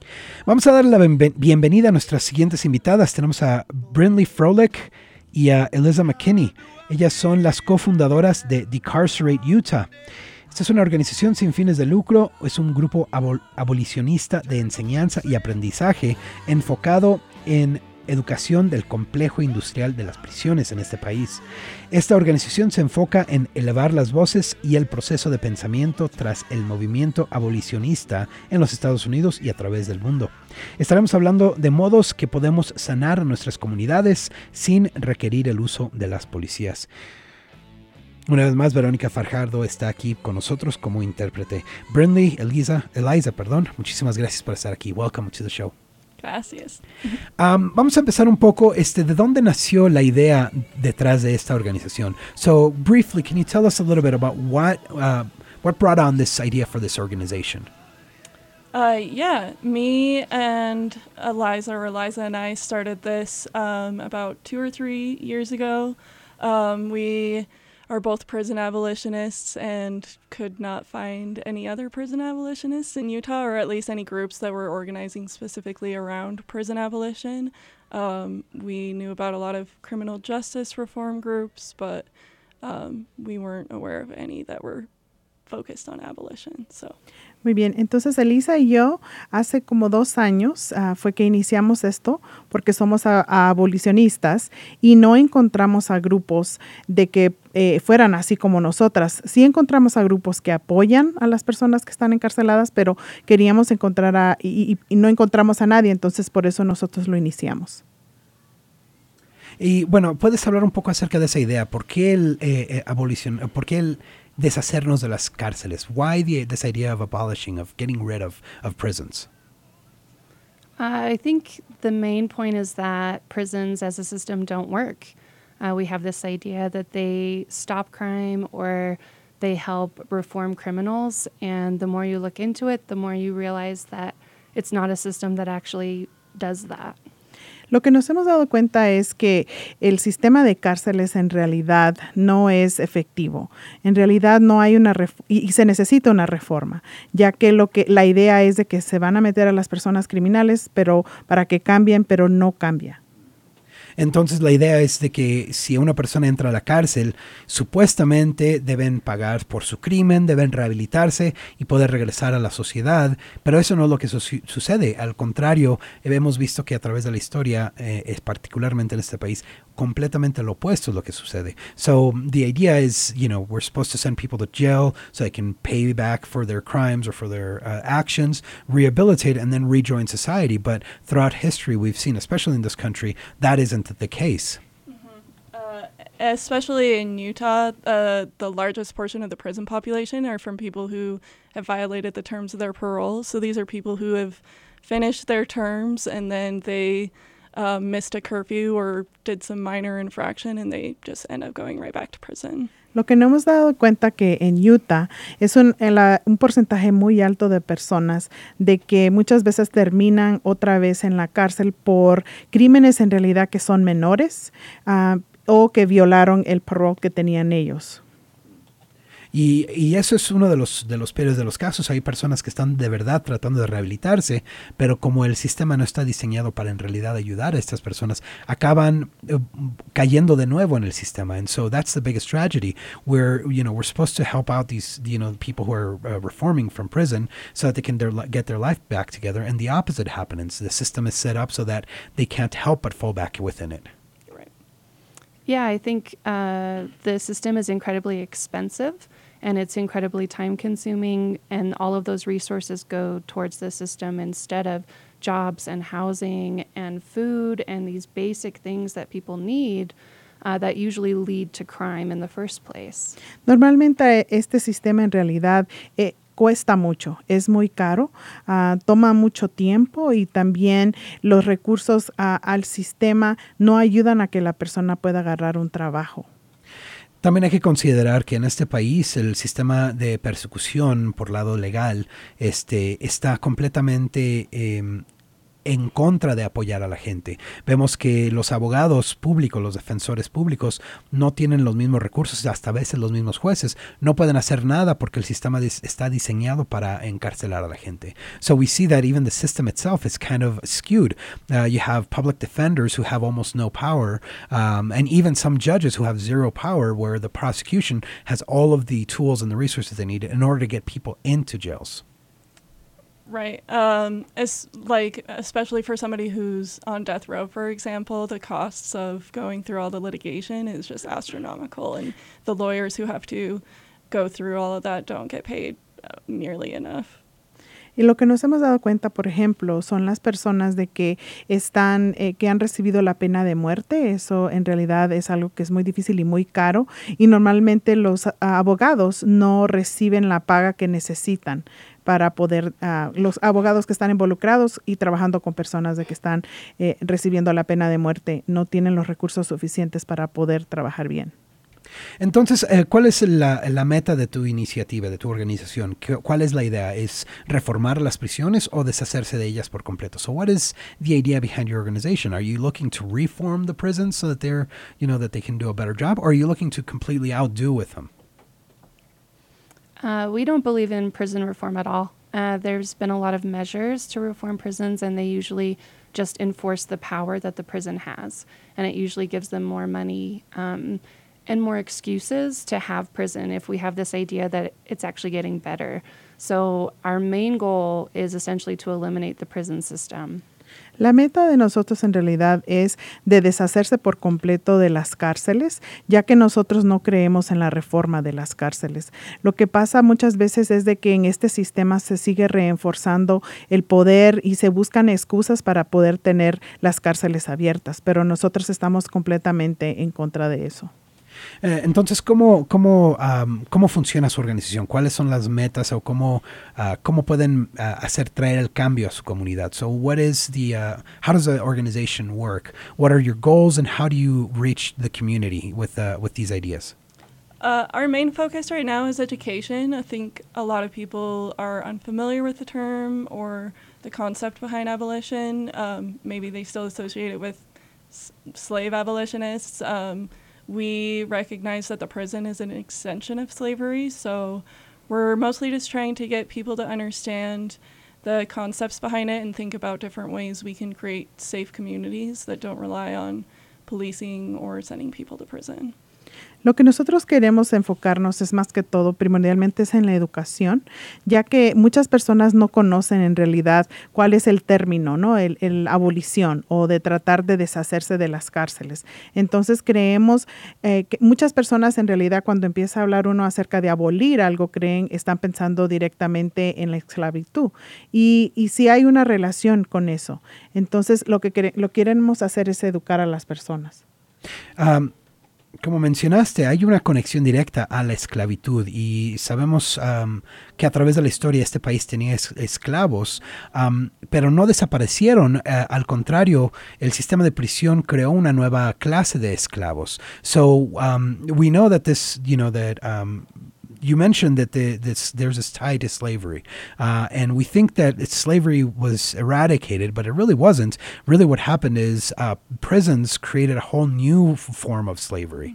Vamos a dar la bienvenida a nuestras siguientes invitadas. Tenemos a Brinley Froelich y a Eliza McKinney. Ellas son las cofundadoras de Decarcerate Utah. Esta es una organización sin fines de lucro, es un grupo abolicionista de enseñanza y aprendizaje enfocado en educación del complejo industrial de las prisiones en este país. Esta organización se enfoca en elevar las voces y el proceso de pensamiento tras el movimiento abolicionista en los Estados Unidos y a través del mundo. Estaremos hablando de modos que podemos sanar a nuestras comunidades sin requerir el uso de las policías. Una vez más, Verónica Fajardo está aquí con nosotros como intérprete. Brinley, Eliza, muchísimas gracias por estar aquí. Welcome to the show. Gracias. Vamos a empezar un poco, ¿de dónde nació la idea detrás de esta organización? So, briefly, can you tell us a little bit about what brought on this idea for this organization? Me and Eliza and I started this about 2 or 3 years ago. We are both prison abolitionists and could not find any other prison abolitionists in Utah, or at least any groups that were organizing specifically around prison abolition. We knew about a lot of criminal justice reform groups, but we weren't aware of any that were focused on abolition. So. Muy bien, entonces Eliza y yo hace como 2 años fue que iniciamos esto porque somos abolicionistas y no encontramos a grupos de que fueran así como nosotras. Sí encontramos a grupos que apoyan a las personas que están encarceladas, pero queríamos encontrar y no encontramos a nadie, entonces por eso nosotros lo iniciamos. Y bueno, ¿puedes hablar un poco acerca de esa idea? ¿Por qué por qué el deshacernos de las cárceles? Why this idea of abolishing, of getting rid of prisons? I think the main point is that prisons as a system don't work. We have this idea that they stop crime or they help reform criminals, and the more you look into it, the more you realize that it's not a system that actually does that. Lo que nos hemos dado cuenta es que el sistema de cárceles en realidad no es efectivo. En realidad no hay y se necesita una reforma, ya que la idea es de que se van a meter a las personas criminales, pero para que cambien, pero no cambia. Entonces la idea es de que si una persona entra a la cárcel, supuestamente deben pagar por su crimen, deben rehabilitarse y poder regresar a la sociedad, pero eso no es lo que sucede. Al contrario, hemos visto que a través de la historia, particularmente en este país, completamente lo opuesto es lo que sucede. So the idea is, we're supposed to send people to jail so they can pay back for their crimes or for their actions, rehabilitate, and then rejoin society. But throughout history, we've seen, especially in this country, that isn't the case. Especially in Utah, the largest portion of the prison population are from people who have violated the terms of their parole. So these are people who have finished their terms and then they missed a curfew or did some minor infraction and they just end up going right back to prison. Lo que no hemos dado cuenta que en Utah es un porcentaje muy alto de personas de que muchas veces terminan otra vez en la cárcel por crímenes en realidad que son menores o que violaron el parole que tenían ellos. Y eso es uno de los peores de los casos. Hay personas que están de verdad tratando de rehabilitarse, pero como el sistema no está diseñado para en realidad ayudar a estas personas, acaban cayendo de nuevo en el sistema. And so that's the biggest tragedy, where we're supposed to help out these people who are reforming from prison so that they can get their life back together, and the opposite happens. The system is set up so that they can't help but fall back within it. Yeah, I think the system is incredibly expensive and it's incredibly time-consuming, and all of those resources go towards the system instead of jobs and housing and food and these basic things that people need that usually lead to crime in the first place. Normalmente este sistema en realidad cuesta mucho, es muy caro, toma mucho tiempo y también los recursos al sistema no ayudan a que la persona pueda agarrar un trabajo. También hay que considerar que en este país el sistema de persecución por lado legal está completamente en contra de apoyar a la gente. Vemos que los abogados públicos, los defensores públicos, no tienen los mismos recursos, hasta a veces los mismos jueces no pueden hacer nada porque el sistema está diseñado para encarcelar a la gente. So we see that even the system itself is kind of skewed. You have public defenders who have almost no power, and even some judges who have zero power, where the prosecution has all of the tools and the resources they need in order to get people into jails. Right. It's like, especially for somebody who's on death row, for example, the costs of going through all the litigation is just astronomical, and the lawyers who have to go through all of that don't get paid nearly enough. Y lo que nos hemos dado cuenta, por ejemplo, son las personas de que están, que han recibido la pena de muerte. Eso en realidad es algo que es muy difícil y muy caro. Y normalmente los abogados no reciben la paga que necesitan para poder, los abogados que están involucrados y trabajando con personas de que están recibiendo la pena de muerte no tienen los recursos suficientes para poder trabajar bien. Entonces, ¿cuál es la meta de tu iniciativa, de tu organización? ¿Cuál es la idea? ¿Es reformar las prisiones o deshacerse de ellas por completo? So what is the idea behind your organization? Are you looking to reform the prisons so that they're, that they can do a better job? Or are you looking to completely outdo with them? We don't believe in prison reform at all. There's been a lot of measures to reform prisons, and they usually just enforce the power that the prison has. And it usually gives them more money and more excuses to have prison if we have this idea that it's actually getting better. So our main goal is essentially to eliminate the prison system. La meta de nosotros en realidad es de deshacerse por completo de las cárceles, ya que nosotros no creemos en la reforma de las cárceles. Lo que pasa muchas veces es de que en este sistema se sigue reforzando el poder y se buscan excusas para poder tener las cárceles abiertas, pero nosotros estamos completamente en contra de eso. Entonces, ¿cómo funciona su organización? ¿Cuáles son las metas o cómo pueden traer el cambio a su comunidad? So, how does the organization work? What are your goals, and how do you reach the community with these ideas? Our main focus right now is education. I think a lot of people are unfamiliar with the term or the concept behind abolition. Maybe they still associate it with slave abolitionists. We recognize that the prison is an extension of slavery, so we're mostly just trying to get people to understand the concepts behind it and think about different ways we can create safe communities that don't rely on policing or sending people to prison. Lo que nosotros queremos enfocarnos es más que todo, primordialmente es en la educación, ya que muchas personas no conocen en realidad cuál es el término, ¿no? El abolición o de tratar de deshacerse de las cárceles. Entonces creemos que muchas personas en realidad cuando empieza a hablar uno acerca de abolir algo, están pensando directamente en la esclavitud. Y sí hay una relación con eso. Entonces lo que queremos hacer es educar a las personas. Como mencionaste, hay una conexión directa a la esclavitud y sabemos que a través de la historia este país tenía esclavos, pero no desaparecieron. Al contrario, el sistema de prisión creó una nueva clase de esclavos. So we know that you mentioned that there's this tie to slavery, and we think that slavery was eradicated, but it really wasn't. Really what happened is prisons created a whole new form of slavery.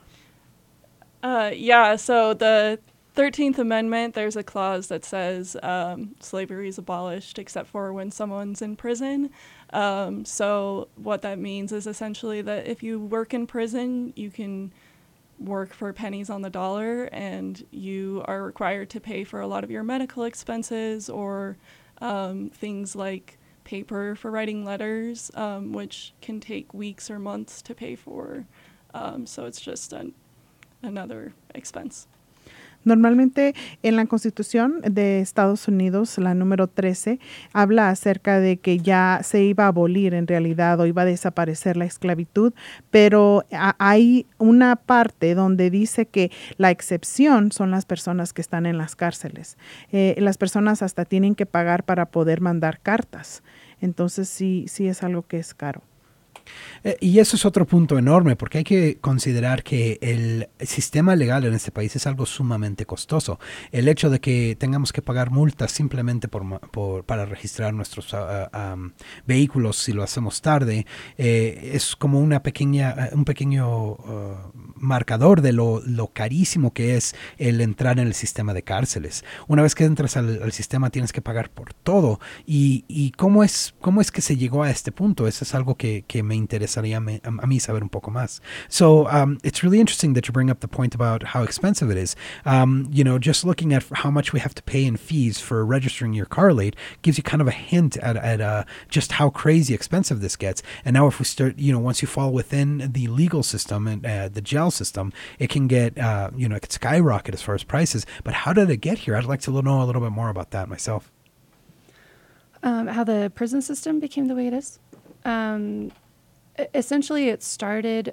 Mm-hmm. So the 13th Amendment, there's a clause that says slavery is abolished except for when someone's in prison. So what that means is essentially that if you work in prison, you can work for pennies on the dollar, and you are required to pay for a lot of your medical expenses or things like paper for writing letters, which can take weeks or months to pay for. So it's just another expense. Normalmente en la Constitución de Estados Unidos, la número 13, habla acerca de que ya se iba a abolir en realidad o iba a desaparecer la esclavitud, pero hay una parte donde dice que la excepción son las personas que están en las cárceles. Las personas hasta tienen que pagar para poder mandar cartas. Entonces sí es algo que es caro. Y eso es otro punto enorme, porque hay que considerar que el sistema legal en este país es algo sumamente costoso. El hecho de que tengamos que pagar multas simplemente para registrar nuestros vehículos si lo hacemos tarde, es como un pequeño marcador de lo carísimo que es el entrar en el sistema de cárceles. Una vez que entras al sistema tienes que pagar por todo. ¿Y cómo es que se llegó a este punto? Eso es algo que me interesaría a mí saber un poco más. So it's really interesting that you bring up the point about how expensive it is. Just looking at how much we have to pay in fees for registering your car late gives you kind of a hint at just how crazy expensive this gets. And now if we start, once you fall within the legal system and the jail system, it can get, it could skyrocket as far as prices. But how did it get here? I'd like to know a little bit more about that myself. How the prison system became the way it is? Essentially, it started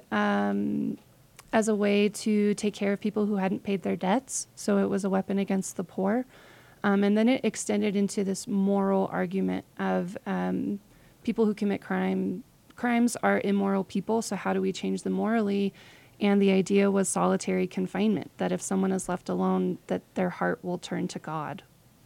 as a way to take care of people who hadn't paid their debts. So it was a weapon against the poor. And then it extended into this moral argument of people who commit crimes are immoral people. So how do we change them morally? And the idea was solitary confinement, that if someone is left alone, that their heart will turn to God.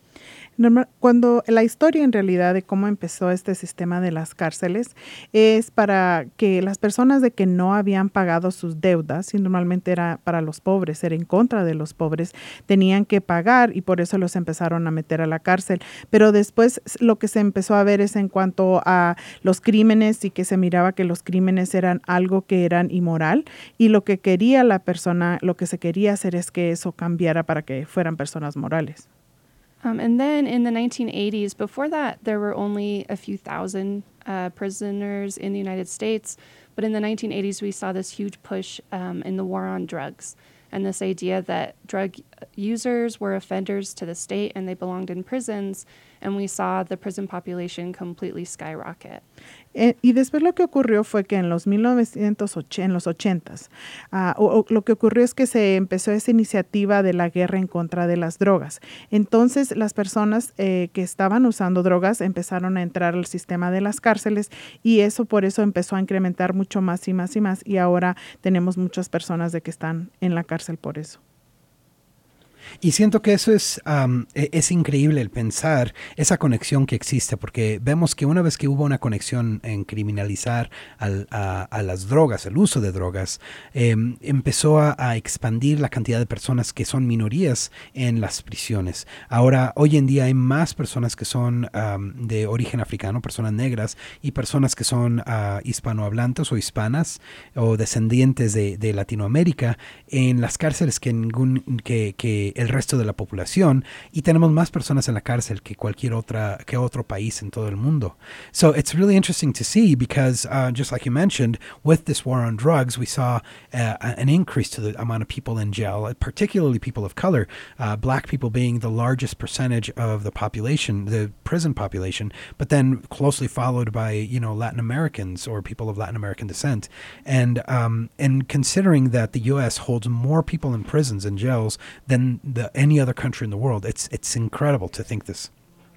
Cuando la historia en realidad de cómo empezó este sistema de las cárceles es para que las personas de que no habían pagado sus deudas, y normalmente era para los pobres, era en contra de los pobres, tenían que pagar y por eso los empezaron a meter a la cárcel. Pero después lo que se empezó a ver es en cuanto a los crímenes y que se miraba que los crímenes eran algo que eran inmoral y lo que quería la persona, lo que se quería hacer es que eso cambiara para que fueran personas morales. And then in the 1980s, before that, there were only a few thousand prisoners in the United States. But in the 1980s, we saw this huge push in the war on drugs and this idea that drug users were offenders to the state and they belonged in prisons. And we saw the prison population completely skyrocket. Y después lo que ocurrió fue que en los 80s, lo que ocurrió es que se empezó esa iniciativa de la guerra en contra de las drogas. Entonces las personas que estaban usando drogas empezaron a entrar al sistema de las cárceles y por eso empezó a incrementar mucho más y más y más y ahora tenemos muchas personas de que están en la cárcel por eso. Y siento que eso es increíble el pensar esa conexión que existe, porque vemos que una vez que hubo una conexión en criminalizar a las drogas, el uso de drogas, empezó a expandir la cantidad de personas que son minorías en las prisiones. Ahora, hoy en día hay más personas que son de origen africano, personas negras, y personas que son hispanohablantes o hispanas o descendientes de Latinoamérica en las cárceles que el resto de la población, y tenemos más personas en la cárcel que otro país en todo el mundo. So it's really interesting to see because just like you mentioned, with this war on drugs, we saw an increase to the amount of people in jail, particularly people of color, black people being the largest percentage of the population, the prison population, but then closely followed by, Latin Americans or people of Latin American descent. And considering that the U.S. holds more people in prisons and jails than any other country in the world, it's incredible to think this.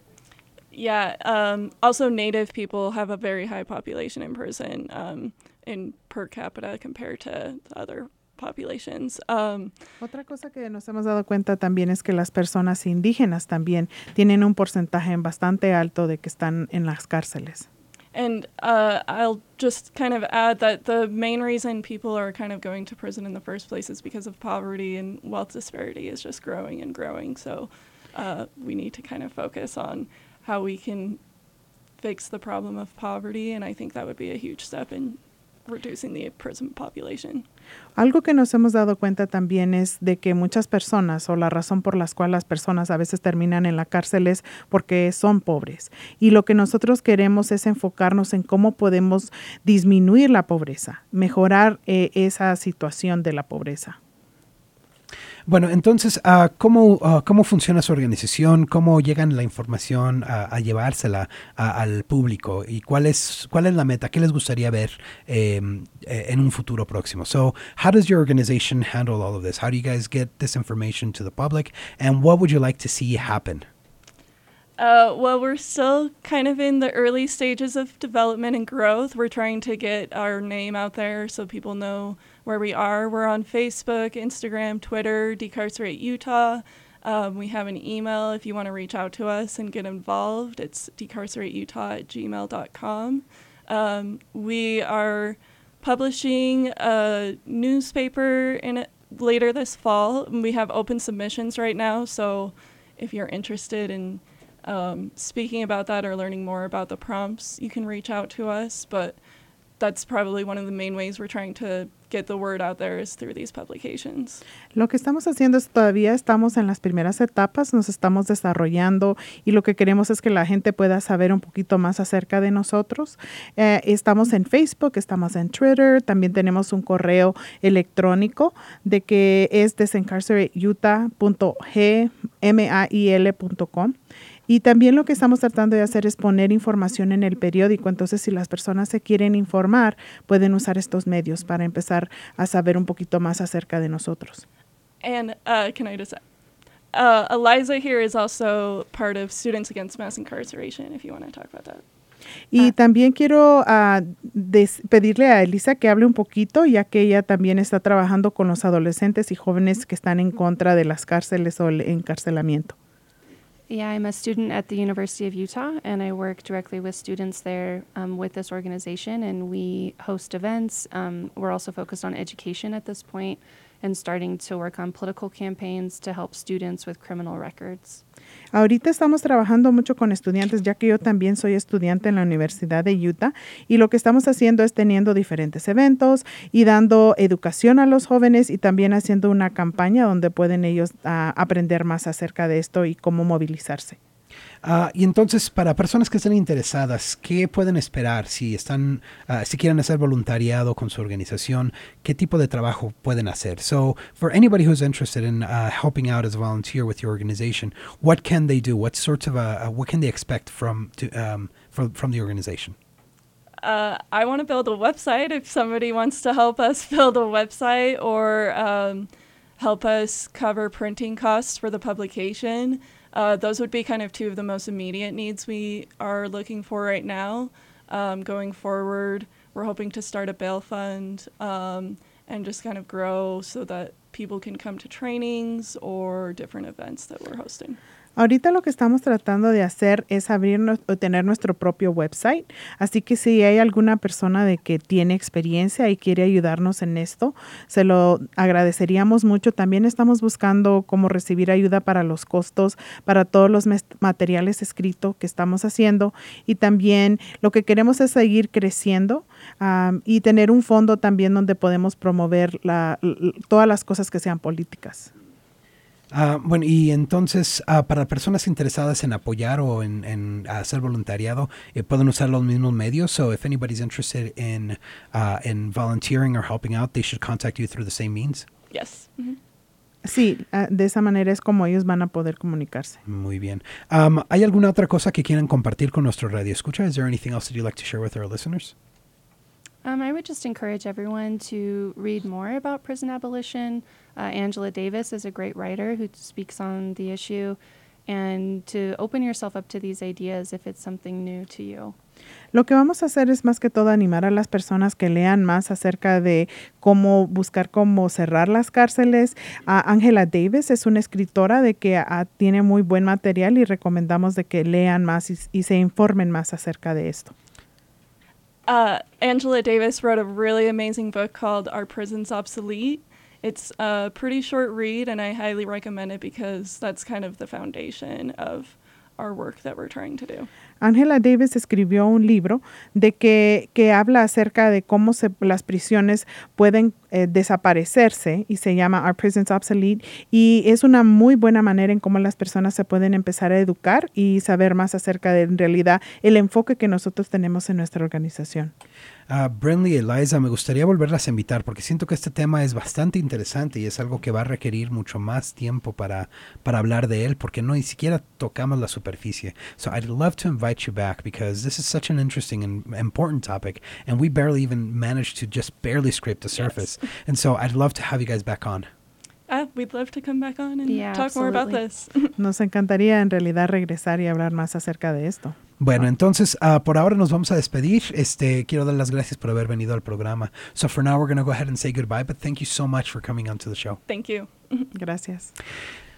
Yeah. Also, Native people have a very high population in prison in per capita compared to other populations. Otra cosa que nos hemos dado cuenta también es que las personas indígenas también tienen un porcentaje bastante alto de que están en las cárceles. And I'll just kind of add that the main reason people are kind of going to prison in the first place is because of poverty, and wealth disparity is just growing and growing. So we need to kind of focus on how we can fix the problem of poverty, and I think that would be a huge step in reducing the prison population. Algo que nos hemos dado cuenta también es de que muchas personas, o la razón por la cual las personas a veces terminan en la cárcel es porque son pobres. Y lo que nosotros queremos es enfocarnos en cómo podemos disminuir la pobreza, mejorar esa situación de la pobreza. Bueno, entonces, ¿cómo funciona su organización? ¿Cómo llegan la información a llevársela al público? ¿Y cuál es la meta? ¿Qué les gustaría ver en un futuro próximo? So, how does your organization handle all of this? How do you guys get this information to the public? And what would you like to see happen? Well, we're still kind of in the early stages of development and growth. We're trying to get our name out there so people know where we are. We're on Facebook, Instagram, Twitter, Decarcerate Utah. We have an email if you want to reach out to us and get involved. It's decarcerateutah@gmail.com. We are publishing a newspaper later this fall. We have open submissions right now, so if you're interested in speaking about that or learning more about the prompts, you can reach out to us. But that's probably one of the main ways we're trying to get the word out there is through these publications. Lo que estamos haciendo es todavía estamos en las primeras etapas, nos estamos desarrollando y lo que queremos es que la gente pueda saber un poquito más acerca de nosotros. Estamos en Facebook, estamos en Twitter, también tenemos un correo electrónico de que es desencarcerateutah.gmail.com. Y también lo que estamos tratando de hacer es poner información en el periódico. Entonces, si las personas se quieren informar, pueden usar estos medios para empezar a saber un poquito más acerca de nosotros. And can I just Eliza here is also part of Students Against Mass Incarceration, if you want to talk about that. Y también quiero pedirle a Elisa que hable un poquito, ya que ella también está trabajando con los adolescentes y jóvenes que están en contra de las cárceles o el encarcelamiento. Yeah, I'm a student at the University of Utah, and I work directly with students there with this organization, and we host events. We're also focused on education at this point and starting to work on political campaigns to help students with criminal records. Ahorita estamos trabajando mucho con estudiantes, ya que yo también soy estudiante en la Universidad de Utah, y lo que estamos haciendo es teniendo diferentes eventos y dando educación a los jóvenes y también haciendo una campaña donde pueden ellos aprender más acerca de esto y cómo movilizarse. Y entonces, para personas que estén interesadas, ¿qué pueden esperar si si quieren hacer voluntariado con su organización? ¿Qué tipo de trabajo pueden hacer? So, for anybody who's interested in helping out as a volunteer with your organization, what can they do? What sorts of what can they expect from the organization? I want to build a website. If somebody wants to help us build a website or help us cover printing costs for the publication. Those would be kind of two of the most immediate needs we are looking for right now. Going forward, we're hoping to start a bail fund and just kind of grow so that people can come to trainings or different events that we're hosting. Ahorita lo que estamos tratando de hacer es tener nuestro propio website, así que si hay alguna persona de que tiene experiencia y quiere ayudarnos en esto, se lo agradeceríamos mucho. También estamos buscando cómo recibir ayuda para los costos, para todos los materiales escritos que estamos haciendo, y también lo que queremos es seguir creciendo y tener un fondo también donde podemos promover todas las cosas que sean políticas. Bueno, y entonces, para personas interesadas en apoyar o en hacer voluntariado, pueden usar los mismos medios. So, if anybody's interested in volunteering or helping out, they should contact you through the same means? Yes. Mm-hmm. Sí, de esa manera es como ellos van a poder comunicarse. Muy bien. ¿Hay alguna otra cosa que quieran compartir con nuestro radio escucha? Is there anything else that you'd like to share with our listeners? I would just encourage everyone to read more about prison abolition. Angela Davis is a great writer who speaks on the issue, and to open yourself up to these ideas if it's something new to you. Lo que vamos a hacer es más que todo animar a las personas que lean más acerca de cómo buscar cómo cerrar las cárceles. Angela Davis es una escritora de que tiene muy buen material y recomendamos de que lean más y se informen más acerca de esto. Angela Davis wrote a really amazing book called Are Prisons Obsolete? It's a pretty short read, and I highly recommend it because that's kind of the foundation of our work that we're trying to do. Angela Davis escribió un libro de que habla acerca de cómo las prisiones pueden desaparecerse y se llama Are Prisons Obsolete? Y es una muy buena manera en cómo las personas se pueden empezar a educar y saber más acerca de en realidad el enfoque que nosotros tenemos en nuestra organización. Brinley, Eliza, me gustaría volverlas a invitar porque siento que este tema es bastante interesante y es algo que va a requerir mucho más tiempo para hablar de él porque no ni siquiera tocamos la superficie. So I'd love to invite you back because this is such an interesting and important topic and we barely even managed to just barely scrape the surface. Yes. And so I'd love to have you guys back on. we'd love to come back on and Yeah, talk more about absolutely. this. Nos encantaría en realidad regresar y hablar más acerca de esto. Bueno, entonces, por ahora nos vamos a despedir. Quiero dar las gracias por haber venido al programa. So for now, we're going to go ahead and say goodbye, but thank you so much for coming onto the show. Thank you. Gracias.